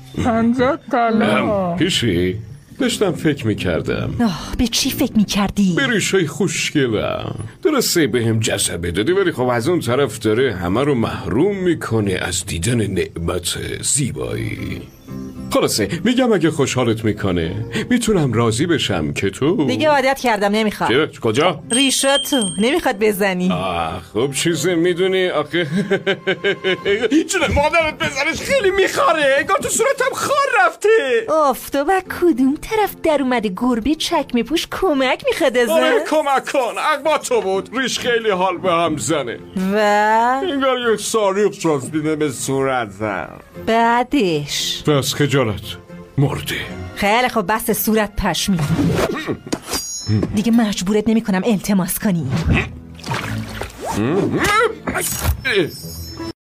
50 طلا. پیشی داشتم فکر میکردم. به چی فکر میکردی؟ به ریشای خوشگلم. درسته به هم جذبه دادی، ولی خب از اون طرف داره همه رو محروم میکنه از دیدن نعمت زیبایی. خلاصه میگم اگه خوشحالت میکنه میتونم راضی بشم که تو دیگه عادت کردم نمیخواد. چه؟ کجا؟ ریشاتو نمیخواد بزنی. خب چیزی میدونی آخه چونه مادرت بزنش خیلی میخاره، انگار تو صورتم خار رفته. اوف تو با کدوم طرف در اومده گربه چکمه پوش کمک میخواد ازت؟ آره کمک کن، اقبا تو بود. ریش خیلی حال به هم زنه و انگار یک ساریق چسبیده به صورتم. بعدش بس خجالت مرده. خیلی خب بس صورت پشمی. دیگه مجبورت نمی کنم التماس کنی.